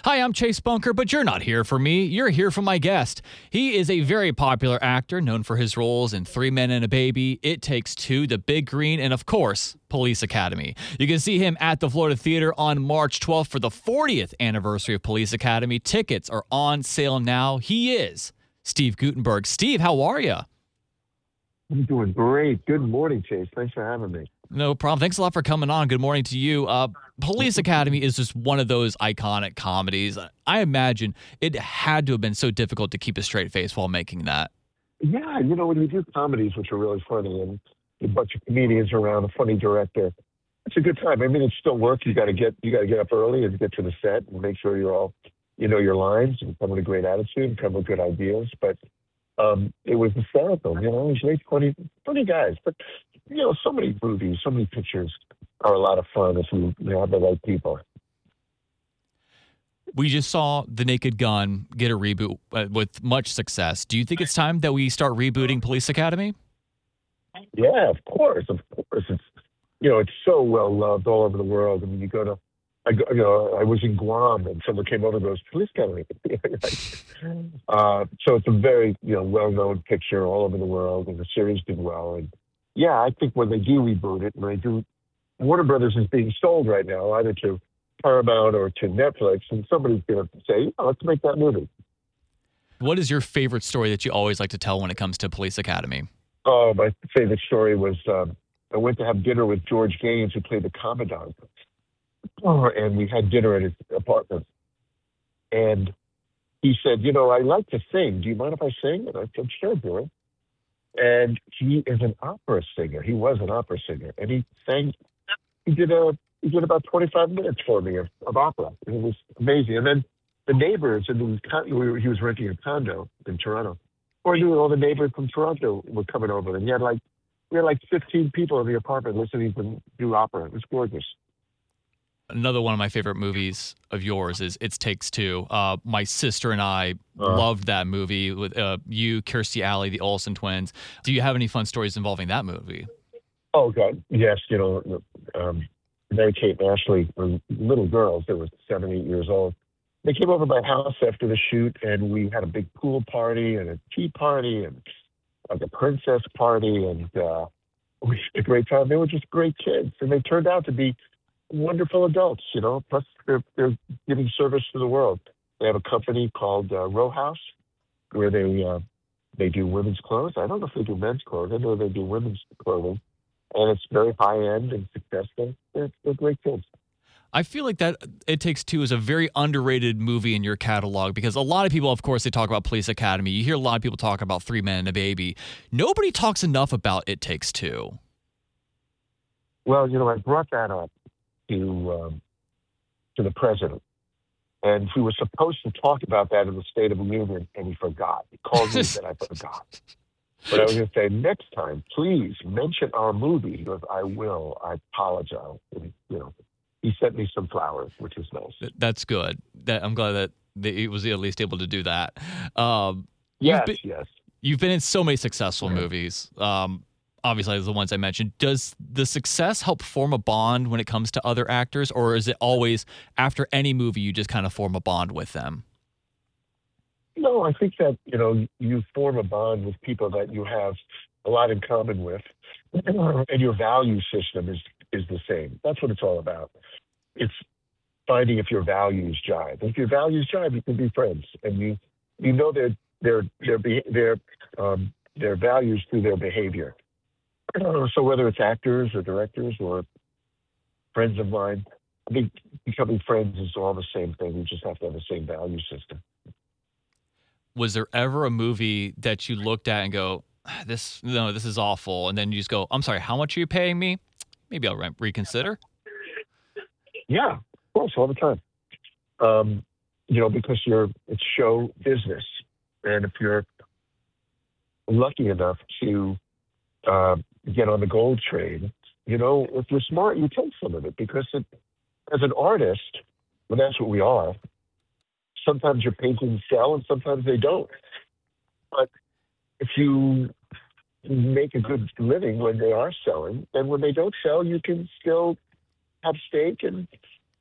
Hi, I'm Chase Bunker, but you're not here for me. You're here for my guest. He is a very popular actor known for his roles in Three Men and a Baby, It Takes Two, The Big Green, and of course, Police Academy. You can see him at the Florida Theater on March 12th for the 40th anniversary of Police Academy. Tickets are on sale now. He is Steve Guttenberg. Steve, how are you? I'm doing great. Good morning, Chase. Thanks for having me. No problem. Thanks a lot for coming on. Good morning to you. Police Academy is just one of those iconic comedies. I imagine it had to have been so difficult to keep a straight face while making that. Yeah, when you do comedies, which are really funny, and a bunch of comedians around, a funny director, it's a good time. I mean, it's still work. You got to get up early and get to the set and make sure you're all, your lines and come with a great attitude and come with good ideas. But it was hysterical. It was great, funny guys. But so many movies, so many pictures are a lot of fun if you have the right people. We just saw The Naked Gun get a reboot with much success. Do you think it's time that we start rebooting Police Academy? Yeah, of course. It's it's so well loved all over the world. I mean, I was in Guam and someone came over and goes, Police Academy. So it's a very well-known picture all over the world, and the series did well. And yeah, I think when they do reboot it, Warner Brothers is being sold right now, either to Paramount or to Netflix, and somebody's going to say, let's make that movie. What is your favorite story that you always like to tell when it comes to Police Academy? Oh, my favorite story was I went to have dinner with George Gaines, who played the Commandant. And we had dinner at his apartment. And he said, I like to sing. Do you mind if I sing? And I said, sure, do it. And he is an opera singer. He was an opera singer. And he sang, he did about 25 minutes for me of opera. It was amazing. And then the neighbors, and he was renting a condo in Toronto. Or all the neighbors from Toronto were coming over. And we had like 15 people in the apartment listening to do opera. It was gorgeous. Another one of my favorite movies of yours is It Takes Two. My sister and I loved that movie with you, Kirstie Alley, the Olsen twins. Do you have any fun stories involving that movie? Oh, God. Yes. Mary Kate and Ashley were little girls. They were 7, 8 years old. They came over to my house after the shoot, and we had a big pool party and a tea party and like a princess party, and we had a great time. They were just great kids, and they turned out to be wonderful adults, plus they're giving service to the world. They have a company called Row House where they do women's clothes. I don't know if they do men's clothes. I know they do women's clothing, and it's very high-end and successful. They're great kids. I feel like that It Takes Two is a very underrated movie in your catalog because a lot of people, of course, they talk about Police Academy. You hear a lot of people talk about Three Men and a Baby. Nobody talks enough about It Takes Two. Well, I brought that up to the president, and we were supposed to talk about that in the State of the Union, and he forgot. He called me and said I forgot. But I was going to say, next time, please mention our movie. He goes, I will. I apologize. And, he sent me some flowers, which is nice. That's good. I'm glad that he was at least able to do that. Yes. You've been in so many successful movies. Obviously, the ones I mentioned. Does the success help form a bond when it comes to other actors, or is it always after any movie you just kind of form a bond with them? No, I think that, you form a bond with people that you have a lot in common with, and your value system is the same. That's what it's all about. It's finding if your values jive. If your values jive, you can be friends, and you know their values through their behavior. So whether it's actors or directors or friends of mine, I think becoming friends is all the same thing. You just have to have the same value system. Was there ever a movie that you looked at and go, this is awful, and then you just go, I'm sorry, how much are you paying me? Maybe I'll reconsider. Yeah, of course, all the time. Because it's show business, and if you're lucky enough to get on the gold train, if you're smart, you take some of it because as an artist, well, that's what we are. Sometimes your paintings sell and sometimes they don't. But if you make a good living when they are selling, and when they don't sell, you can still have steak and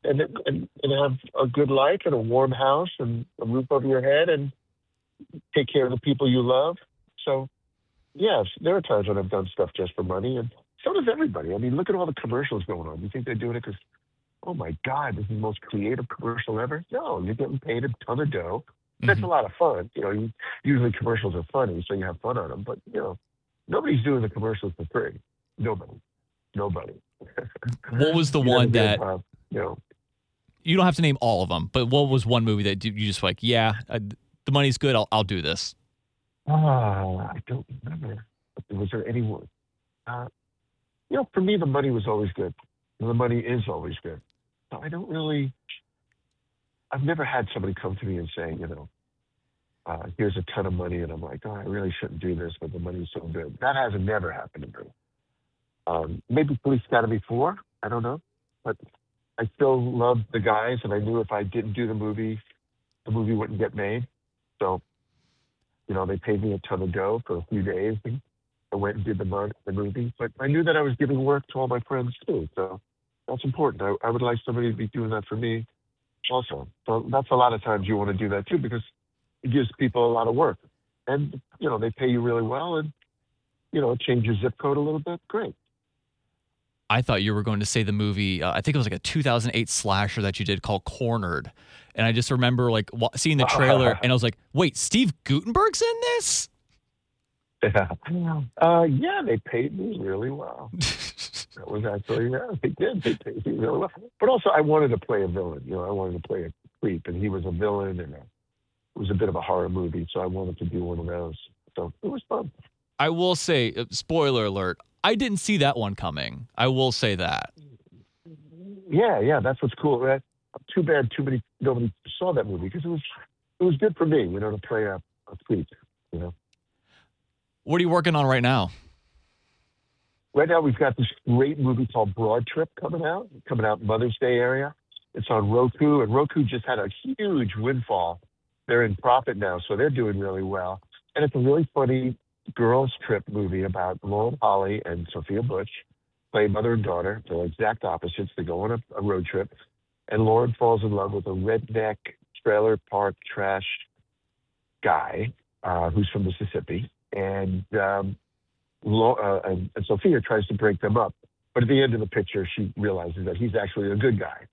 and have a good life and a warm house and a roof over your head and take care of the people you love. So, yes, there are times when I've done stuff just for money, and so does everybody. I mean, look at all the commercials going on. You think they're doing it because, oh my God, this is the most creative commercial ever? No, you're getting paid a ton of dough. That's Hmm. a lot of fun. Usually commercials are funny, so you have fun on them. But nobody's doing the commercials for free. Nobody. Nobody. What was the You never one get, that you know, you don't have to name all of them, but what was one movie that you just like, yeah, the money's good. I'll do this. I don't remember. Was there anyone? Uh, for me, the money was always good. The money is always good. So I don't really. I've never had somebody come to me and say, here's a ton of money, and I'm like, oh, I really shouldn't do this, but the money's so good. That has never happened to me. Maybe Police Academy 4. I don't know, but I still loved the guys, and I knew if I didn't do the movie wouldn't get made. So, they paid me a ton of dough for a few days, and I went and did the movie. But I knew that I was giving work to all my friends too, so that's important. I would like somebody to be doing that for me also. So that's a lot of times you want to do that too because it gives people a lot of work, and they pay you really well, and change your zip code a little bit. Great. I thought you were going to say the movie. I think it was like a 2008 slasher that you did called Cornered, and I just remember like seeing the trailer, and I was like, "Wait, Steve Gutenberg's in this?" Yeah, they paid me really well. That was actually, yeah, they did. They paid me really well. But also, I wanted to play a villain. I wanted to play a creep, and he was a villain, and it was a bit of a horror movie, so I wanted to do one of those. So it was fun. I will say, spoiler alert, I didn't see that one coming. I will say that. Yeah, that's what's cool. Right? Too bad nobody saw that movie because it was good for me, to play a creep. What are you working on right now? Right now, we've got this great movie called Broad Trip coming out Mother's Day area. It's on Roku, and Roku just had a huge windfall. They're in profit now, so they're doing really well. And it's a really funny girls' trip movie about Lauren Holly and Sophia Butch, play mother and daughter. They're exact opposites. They go on a road trip, and Lauren falls in love with a redneck trailer park trash guy who's from Mississippi, and Sophia tries to break them up. But at the end of the picture, she realizes that he's actually a good guy.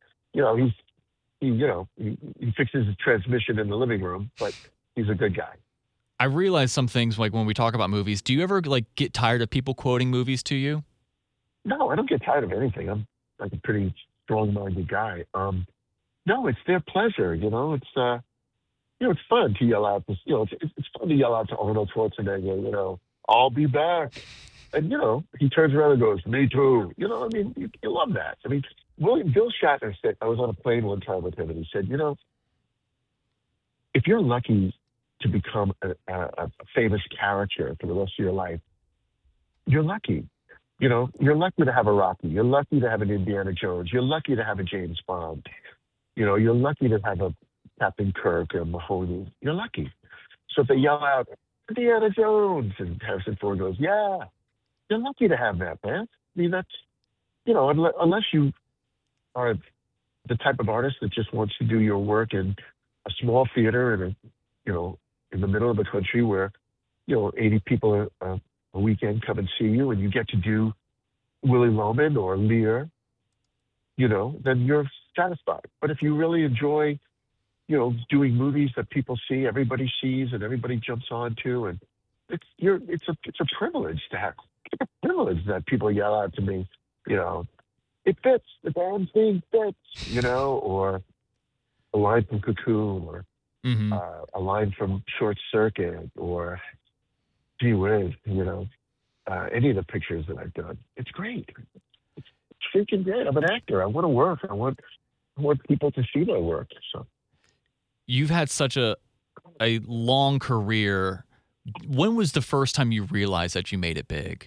He fixes his transmission in the living room, but he's a good guy. I realize some things like when we talk about movies. Do you ever like get tired of people quoting movies to you? No, I don't get tired of anything. I'm like a pretty strong-minded guy. No, it's their pleasure. It's fun to yell out this. It's fun to yell out to Arnold Schwarzenegger. I'll be back. And, he turns around and goes, me too. You love that. I mean, Bill Shatner said, I was on a plane one time with him, and he said, if you're lucky to become a famous character for the rest of your life, you're lucky. You're lucky to have a Rocky. You're lucky to have an Indiana Jones. You're lucky to have a James Bond. You're lucky to have a Captain Kirk or Mahoney. You're lucky. So if they yell out, Indiana Jones, and Harrison Ford goes, yeah, you're lucky to have that, man. I mean, that's, unless you are the type of artist that just wants to do your work in a small theater in the middle of the country where, 80 people a weekend come and see you and you get to do Willy Loman or Lear, then you're satisfied. But if you really enjoy, doing movies that people see, everybody sees, and everybody jumps onto, and it's a privilege to have. It's a privilege that people yell out to me, it fits, the damn thing fits, or a line from Cocoon, or Mm-hmm. a line from Short Circuit, or gee whiz, any of the pictures that I've done. It's great. It's freaking great. I'm an actor. I want to work. I want people to see my work. So You've had such a long career. When was the first time you realized that you made it big?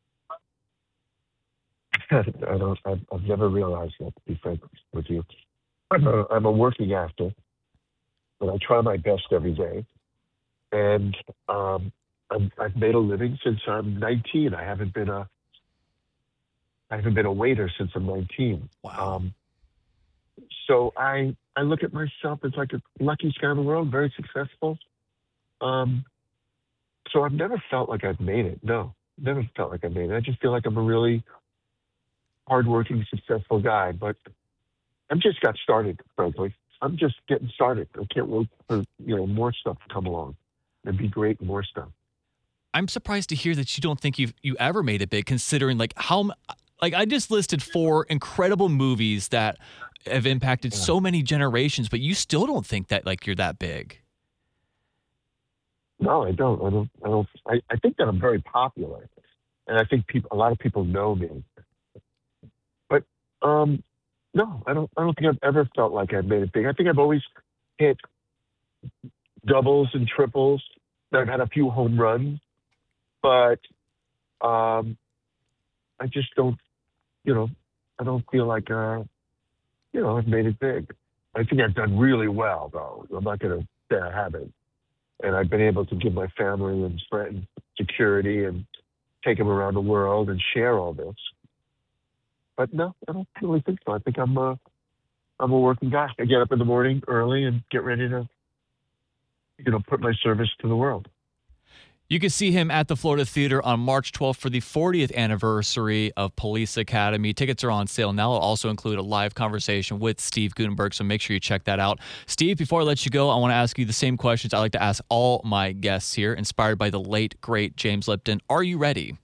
I've never realized that, to be frank with you. I'm a working actor, but I try my best every day. And I've made a living since I'm 19. I haven't been a waiter since I'm 19. Wow. So I look at myself as like a luckiest guy in the world, very successful. Um, so I've never felt like I've made it. No, never felt like I made it. I just feel like I'm a really hardworking, successful guy. But I've just got started, frankly. I'm just getting started. I can't wait for more stuff to come along. It'd be great, more stuff. I'm surprised to hear that you don't think you ever made it big, considering like I just listed 4 incredible movies that have impacted Yeah. so many generations, but you still don't think that like you're that big. No, I don't. I think that I'm very popular, and I think a lot of people know me. But no, I don't. I don't think I've ever felt like I've made it big. I think I've always hit doubles and triples. I've had a few home runs, but um, I just don't. You know, I don't feel like I've made it big. I think I've done really well, though. I'm not going to say I haven't. And I've been able to give my family and friends security and take them around the world and share all this. But no, I don't really think so. I think I'm a working guy. I get up in the morning early and get ready to put my service to the world. You can see him at the Florida Theater on March 12th for the 40th anniversary of Police Academy. Tickets are on sale now. It'll also include a live conversation with Steve Guttenberg, so make sure you check that out. Steve, before I let you go, I want to ask you the same questions I like to ask all my guests here, inspired by the late, great James Lipton. Are you ready?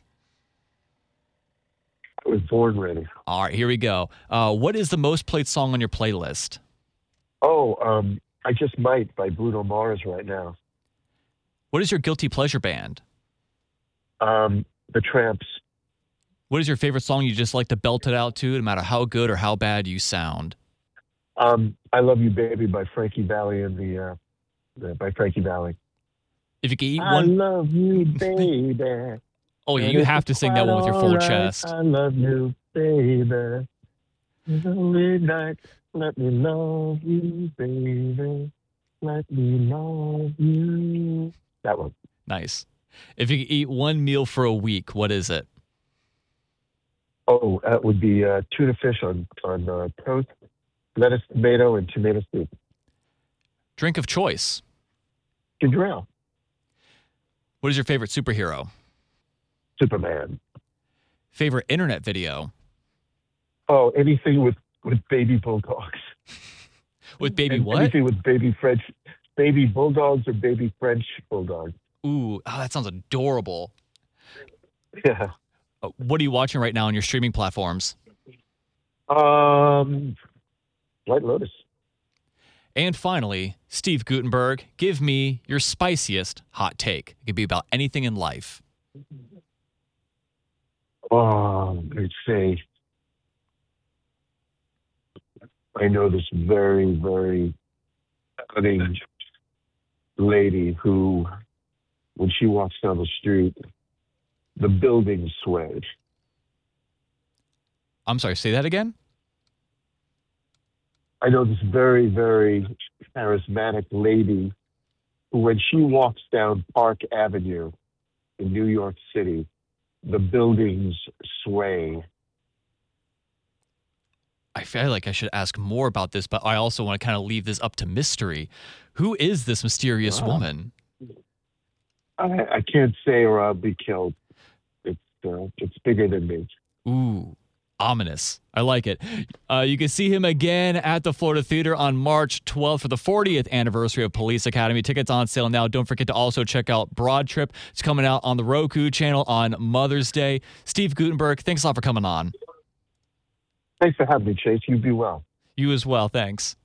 I was born ready. All right, here we go. What is the most played song on your playlist? Oh, I Just Might by Bruno Mars right now. What is your guilty pleasure band? The Tramps. What is your favorite song you just like to belt it out to, no matter how good or how bad you sound? I Love You Baby by Frankie Valli and by Frankie Valli. If you could eat I one... love you, baby. Oh, yeah, you have to sing that one with your full chest. I love you, baby. Every night, let me love you, baby. Let me love you. That one. Nice. If you could eat one meal for a week, what is it? Oh, that would be tuna fish on toast, lettuce, tomato, and tomato soup. Drink of choice. Ginger ale. What is your favorite superhero? Superman. Favorite internet video? Oh, anything with baby bulldogs. With baby And what? Anything with baby bulldogs or baby French bulldogs. Ooh, that sounds adorable. Yeah. What are you watching right now on your streaming platforms? White Lotus. And finally, Steve Guttenberg, give me your spiciest hot take. It could be about anything in life. Oh, I'd say I know this very, very cunning lady who, when she walks down the street, the buildings sway. I'm sorry, say that again? I know this very, very charismatic lady who, when she walks down Park Avenue in New York City, the buildings sway. I feel like I should ask more about this, but I also want to kind of leave this up to mystery. Who is this mysterious woman? I can't say or I'll be killed. It's bigger than me. Ooh, ominous. I like it. You can see him again at the Florida Theater on March 12th for the 40th anniversary of Police Academy. Tickets on sale now. Don't forget to also check out Broad Trip. It's coming out on the Roku channel on Mother's Day. Steve Guttenberg, thanks a lot for coming on. Thanks for having me, Chase. You be well. You as well. Thanks.